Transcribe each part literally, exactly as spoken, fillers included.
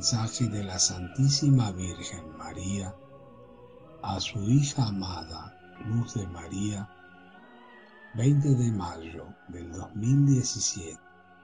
mensaje de la Santísima Virgen María a su hija amada, Luz de María, veinte de mayo del dos mil diecisiete.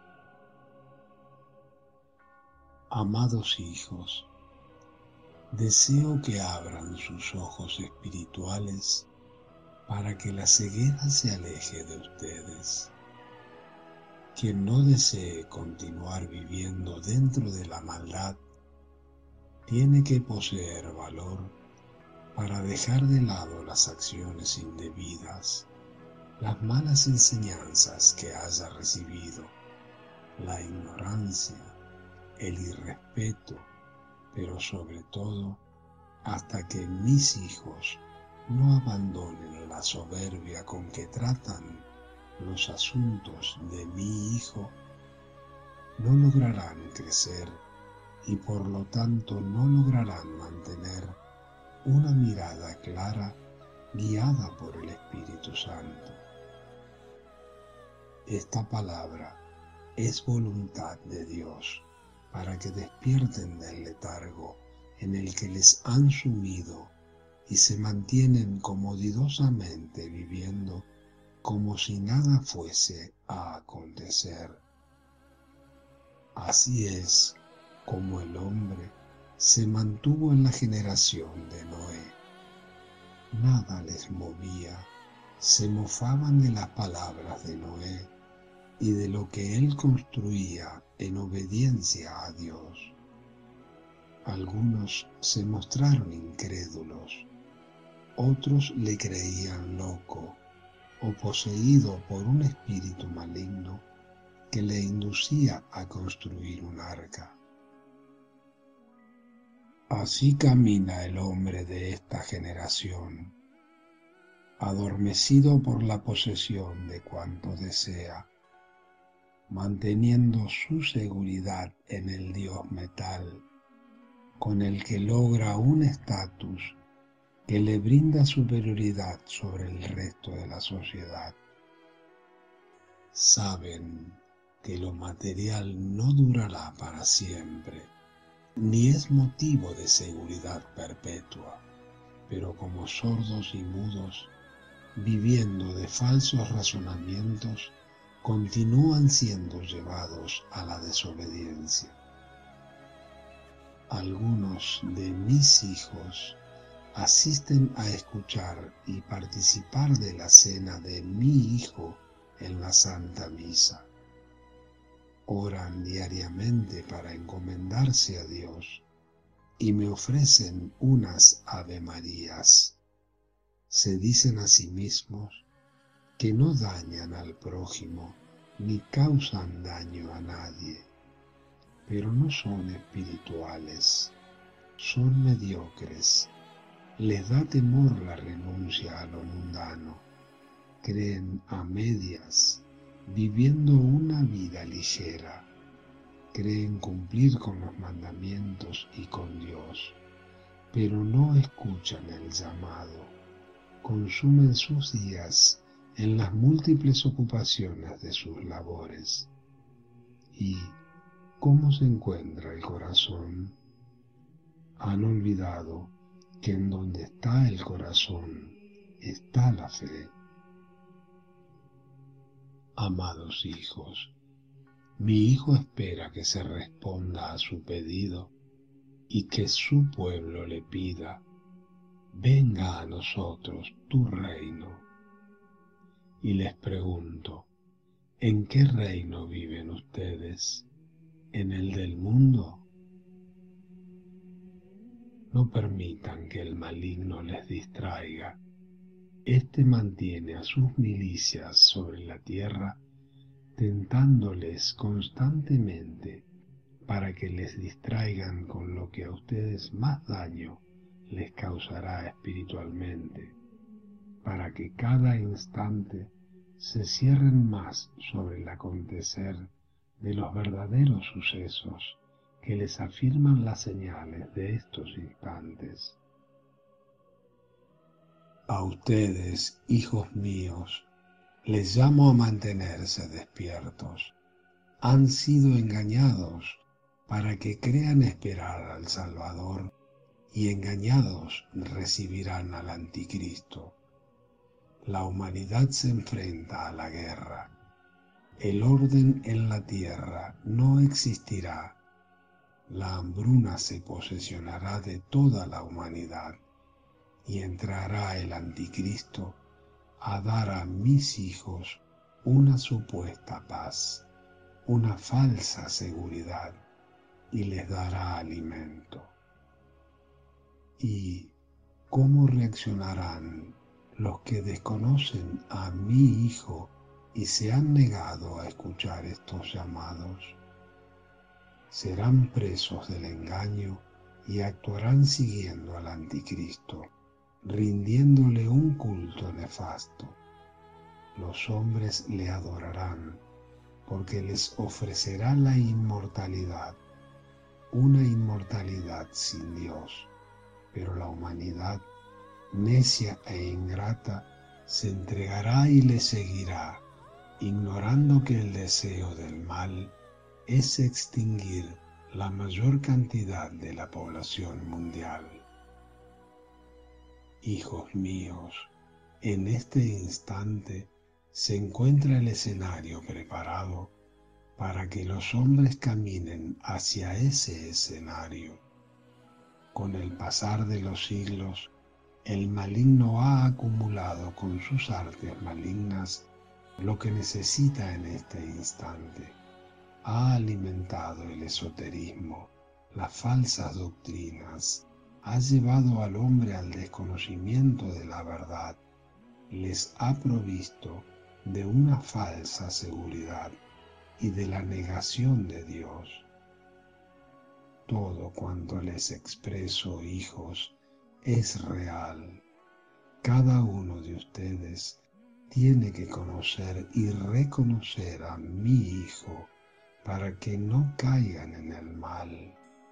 Amados hijos, deseo que abran sus ojos espirituales para que la ceguera se aleje de ustedes. Quien no desee continuar viviendo dentro de la maldad, tiene que poseer valor para dejar de lado las acciones indebidas, las malas enseñanzas que haya recibido, la ignorancia, el irrespeto, pero sobre todo, hasta que mis hijos no abandonen la soberbia con que tratan los asuntos de mi hijo, no lograrán crecer y por lo tanto no lograrán mantener una mirada clara guiada por el Espíritu Santo. Esta palabra es voluntad de Dios para que despierten del letargo en el que les han sumido y se mantienen comodidosamente viviendo como si nada fuese a acontecer. Así es como el hombre se mantuvo en la generación de Noé. Nada les movía, se mofaban de las palabras de Noé y de lo que él construía en obediencia a Dios. Algunos se mostraron incrédulos, otros le creían loco o poseído por un espíritu maligno que le inducía a construir un arca. Así camina el hombre de esta generación, adormecido por la posesión de cuanto desea, manteniendo su seguridad en el Dios metal, con el que logra un estatus que le brinda superioridad sobre el resto de la sociedad. Saben que lo material no durará para siempre, ni es motivo de seguridad perpetua, pero como sordos y mudos, viviendo de falsos razonamientos, continúan siendo llevados a la desobediencia. Algunos de mis hijos asisten a escuchar y participar de la cena de mi Hijo en la Santa Misa. Oran diariamente para encomendarse a Dios y me ofrecen unas Ave Marías. Se dicen a sí mismos que no dañan al prójimo ni causan daño a nadie, pero no son espirituales, son mediocres. Les da temor la renuncia a lo mundano, creen a medias, viviendo una vida ligera, creen cumplir con los mandamientos y con Dios, pero no escuchan el llamado, consumen sus días en las múltiples ocupaciones de sus labores. ¿Y cómo se encuentra el corazón? Han olvidado que en donde está el corazón está la fe. Amados hijos, mi Hijo espera que se responda a su pedido y que su pueblo le pida: venga a nosotros tu reino. Y les pregunto, ¿en qué reino viven ustedes? ¿En el del mundo? No permitan que el maligno les distraiga. Este mantiene a sus milicias sobre la tierra, tentándoles constantemente para que les distraigan con lo que a ustedes más daño les causará espiritualmente, para que cada instante se cierren más sobre el acontecer de los verdaderos sucesos que les afirman las señales de estos instantes. A ustedes, hijos míos, les llamo a mantenerse despiertos. Han sido engañados para que crean esperar al Salvador y engañados recibirán al Anticristo. La humanidad se enfrenta a la guerra. El orden en la tierra no existirá. La hambruna se posesionará de toda la humanidad y entrará el Anticristo a dar a mis hijos una supuesta paz, una falsa seguridad, y les dará alimento. ¿Y cómo reaccionarán los que desconocen a mi Hijo y se han negado a escuchar estos llamados? Serán presos del engaño y actuarán siguiendo al Anticristo, rindiéndole un culto nefasto. Los hombres le adorarán porque les ofrecerá la inmortalidad, una inmortalidad sin Dios, pero la humanidad, necia e ingrata, se entregará y le seguirá, ignorando que el deseo del mal es extinguir la mayor cantidad de la población mundial. Hijos míos, en este instante se encuentra el escenario preparado para que los hombres caminen hacia ese escenario. Con el pasar de los siglos, el maligno ha acumulado con sus artes malignas lo que necesita en este instante. Ha alimentado el esoterismo, las falsas doctrinas, ha llevado al hombre al desconocimiento de la verdad, les ha provisto de una falsa seguridad y de la negación de Dios. Todo cuanto les expreso, hijos, es real. Cada uno de ustedes tiene que conocer y reconocer a mi Hijo para que no caigan en el mal.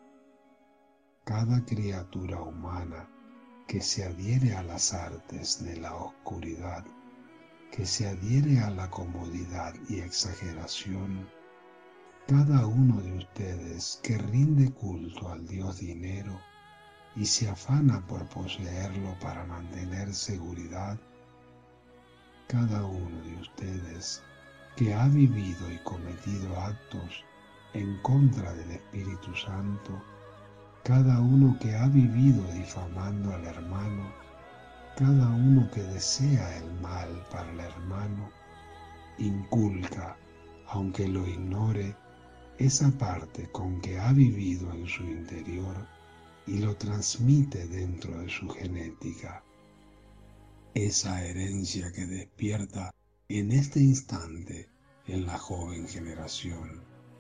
Cada criatura humana que se adhiere a las artes de la oscuridad, que se adhiere a la comodidad y exageración, cada uno de ustedes que rinde culto al Dios dinero y se afana por poseerlo para mantener seguridad, cada uno de ustedes que ha vivido y cometido actos en contra del Espíritu Santo, cada uno que ha vivido difamando al hermano, cada uno que desea el mal para el hermano, inculca, aunque lo ignore, esa parte con que ha vivido en su interior y lo transmite dentro de su genética. Esa herencia que despierta en este instante en la joven generación.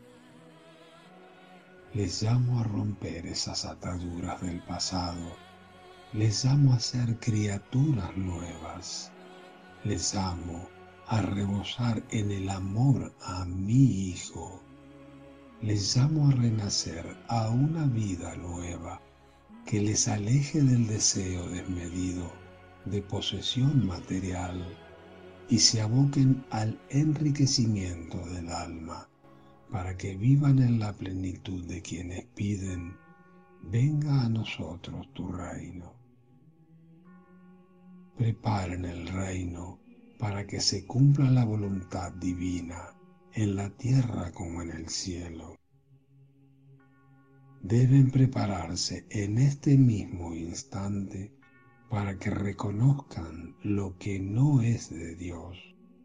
Les llamo a romper esas ataduras del pasado. Les llamo a ser criaturas nuevas. Les llamo a rebosar en el amor a mi Hijo. Les llamo a renacer a una vida nueva que les aleje del deseo desmedido de posesión material y se aboquen al enriquecimiento del alma para que vivan en la plenitud de quienes piden: venga a nosotros tu reino. Preparen el reino para que se cumpla la voluntad divina en la tierra como en el cielo. Deben prepararse en este mismo instante para que reconozcan lo que no es de Dios.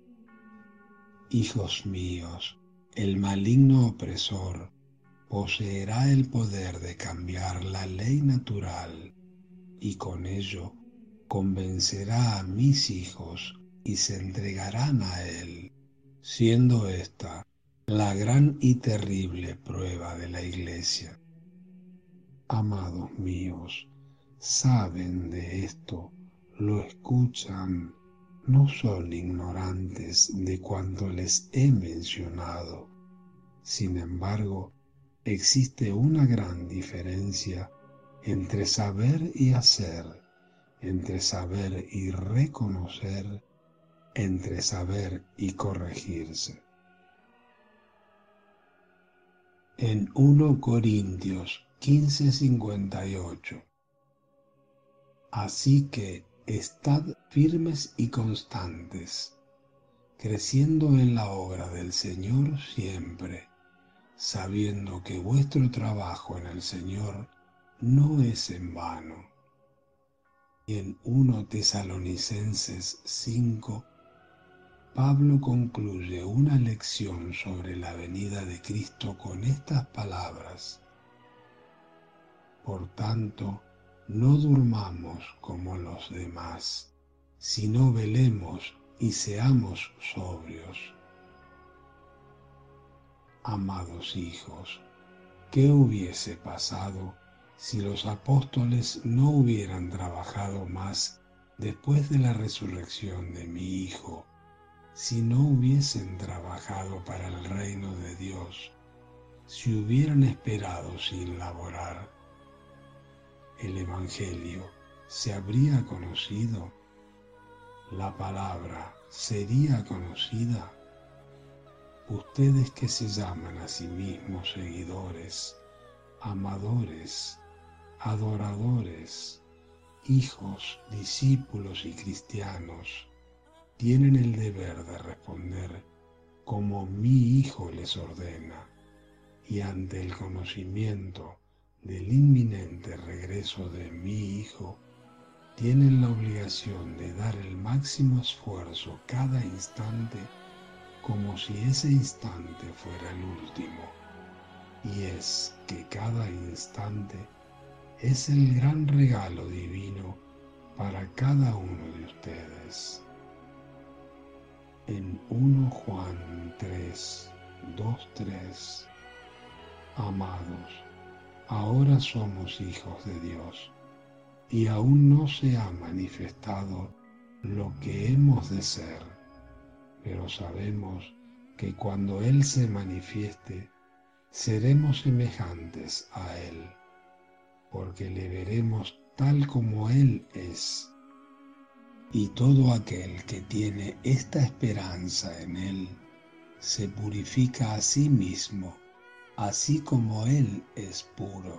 Hijos míos, el maligno opresor poseerá el poder de cambiar la ley natural y con ello convencerá a mis hijos y se entregarán a él, siendo esta la gran y terrible prueba de la Iglesia. Amados míos, saben de esto, lo escuchan, no son ignorantes de cuanto les he mencionado. Sin embargo, existe una gran diferencia entre saber y hacer, entre saber y reconocer, entre saber y corregirse. En primera Corintios quince cincuenta y ocho. Así que estad firmes y constantes, creciendo en la obra del Señor siempre, sabiendo que vuestro trabajo en el Señor no es en vano. Y en primera Tesalonicenses cinco, Pablo concluye una lección sobre la venida de Cristo con estas palabras: por tanto, no durmamos como los demás, sino velemos y seamos sobrios. Amados hijos, ¿qué hubiese pasado si los apóstoles no hubieran trabajado más después de la resurrección de mi Hijo, si no hubiesen trabajado para el reino de Dios, si hubieran esperado sin laborar? ¿El Evangelio se habría conocido? ¿La palabra sería conocida? Ustedes que se llaman a sí mismos seguidores, amadores, adoradores, hijos, discípulos y cristianos, tienen el deber de responder como mi Hijo les ordena, y ante el conocimiento del inminente regreso de mi Hijo, tienen la obligación de dar el máximo esfuerzo cada instante como si ese instante fuera el último, y es que cada instante es el gran regalo divino para cada uno de ustedes. En primera Juan tres, dos, tres, amados, ahora somos hijos de Dios, y aún no se ha manifestado lo que hemos de ser, pero sabemos que cuando Él se manifieste, seremos semejantes a Él, porque le veremos tal como Él es. Y todo aquel que tiene esta esperanza en Él, se purifica a sí mismo, así como Él es puro.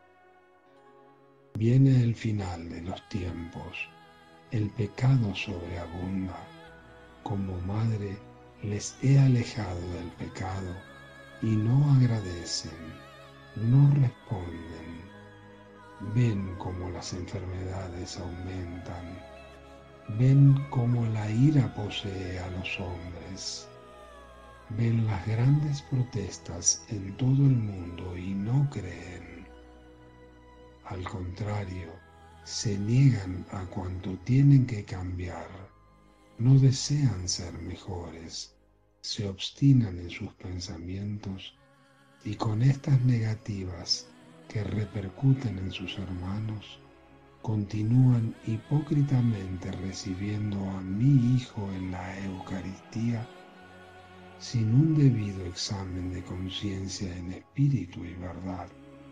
Viene el final de los tiempos, el pecado sobreabunda. Como madre les he alejado del pecado y no agradecen, no responden. Ven cómo las enfermedades aumentan, ven cómo la ira posee a los hombres, ven las grandes protestas en todo el mundo y no creen. Al contrario, se niegan a cuanto tienen que cambiar, no desean ser mejores, se obstinan en sus pensamientos y con estas negativas que repercuten en sus hermanos, continúan hipócritamente recibiendo a mi Hijo en la Eucaristía sin un debido examen de conciencia en espíritu y verdad.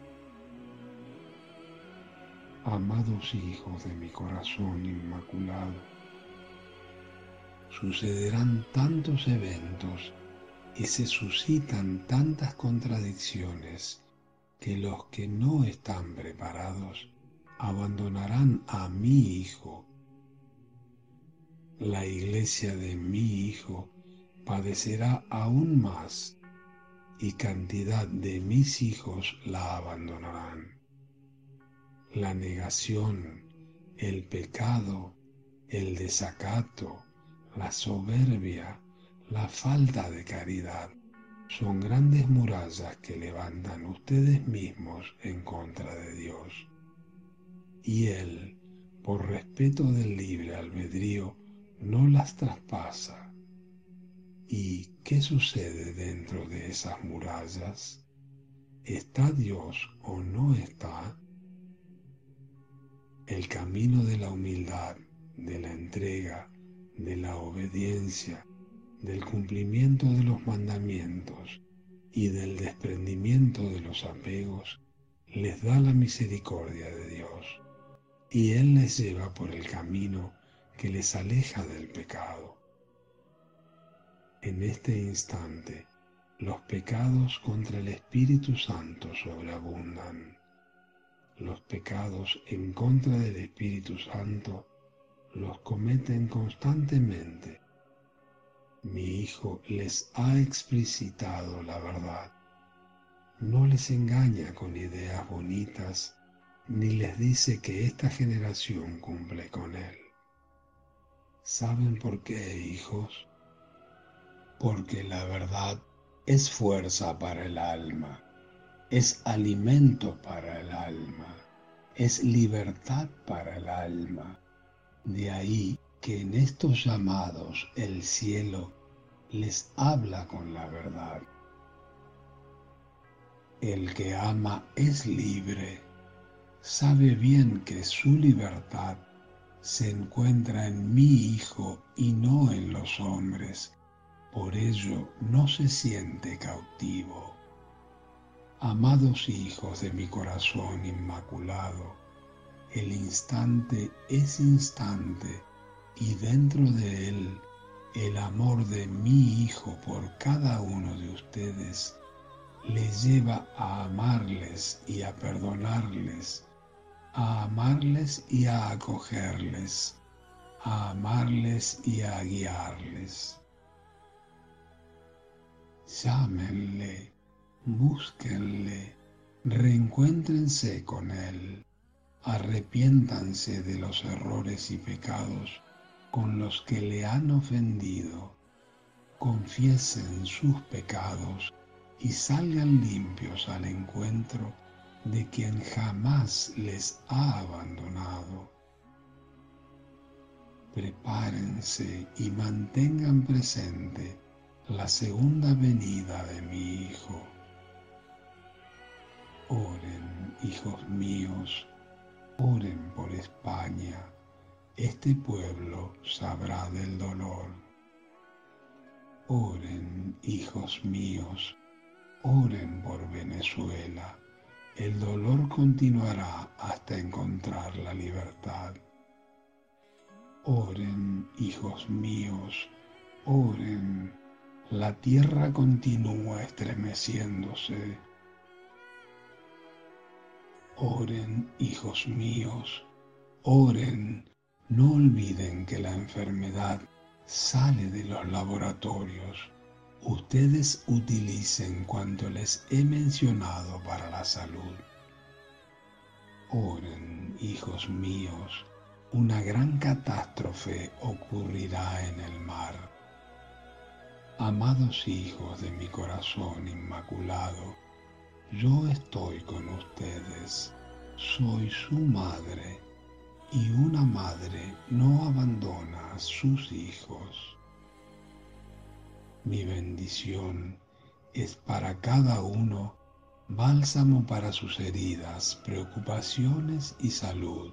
Amados hijos de mi corazón inmaculado, sucederán tantos eventos y se suscitan tantas contradicciones que los que no están preparados abandonarán a mi Hijo. La iglesia de mi Hijo padecerá aún más y cantidad de mis hijos la abandonarán. La negación, el pecado, el desacato, la soberbia, la falta de caridad, son grandes murallas que levantan ustedes mismos en contra de Dios. Y Él, por respeto del libre albedrío, no las traspasa. ¿Y qué sucede dentro de esas murallas? ¿Está Dios o no está? El camino de la humildad, de la entrega, de la obediencia, del cumplimiento de los mandamientos y del desprendimiento de los apegos, les da la misericordia de Dios, y Él les lleva por el camino que les aleja del pecado. En este instante, Los pecados contra el Espíritu Santo sobreabundan. Los pecados en contra del Espíritu Santo los cometen constantemente. Mi Hijo les ha explicitado la verdad. No les engaña con ideas bonitas, ni les dice que esta generación cumple con Él. ¿Saben por qué, hijos? Porque la verdad es fuerza para el alma, es alimento para el alma, es libertad para el alma. De ahí que en estos llamados el cielo les habla con la verdad. El que ama es libre, sabe bien que su libertad se encuentra en mi Hijo y no en los hombres, por ello no se siente cautivo. Amados hijos de mi corazón inmaculado, el instante es instante y dentro de él el amor de mi Hijo por cada uno de ustedes les lleva a amarles y a perdonarles, a amarles y a acogerles, a amarles y a guiarles. Llámenle, búsquenle, reencuéntrense con Él, arrepiéntanse de los errores y pecados con los que le han ofendido, confiesen sus pecados y salgan limpios al encuentro de quien jamás les ha abandonado. Prepárense y mantengan presente la segunda venida de mi Hijo. Oren, hijos míos, oren por España. Este pueblo sabrá del dolor. Oren, hijos míos, oren por Venezuela. El dolor continuará hasta encontrar la libertad. Oren, hijos míos, oren. La tierra continúa estremeciéndose. Oren, hijos míos, oren. No olviden que la enfermedad sale de los laboratorios. Ustedes utilicen cuanto les he mencionado para la salud. Oren, hijos míos, una gran catástrofe ocurrirá en el mar. Amados hijos de mi corazón inmaculado, yo estoy con ustedes, soy su madre, y una madre no abandona a sus hijos. Mi bendición es para cada uno bálsamo para sus heridas, preocupaciones y salud.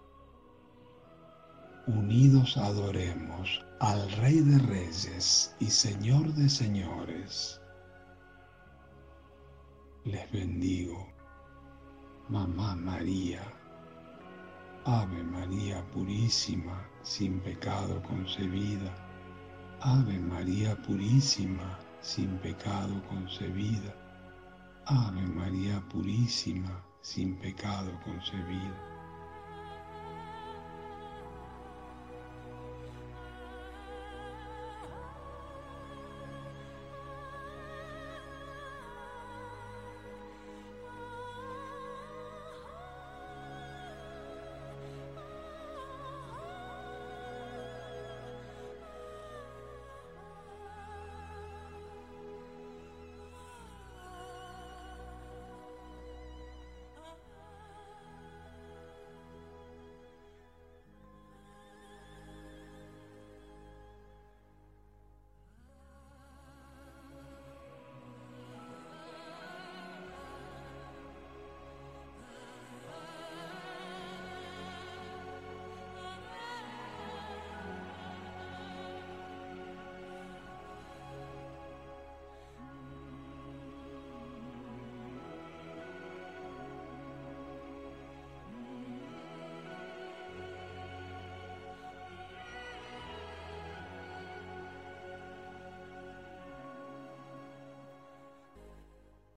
Unidos adoremos al Rey de Reyes y Señor de Señores. Les bendigo, Mamá María, Ave María Purísima, sin pecado concebida, Ave María Purísima, sin pecado concebida, Ave María Purísima, sin pecado concebida.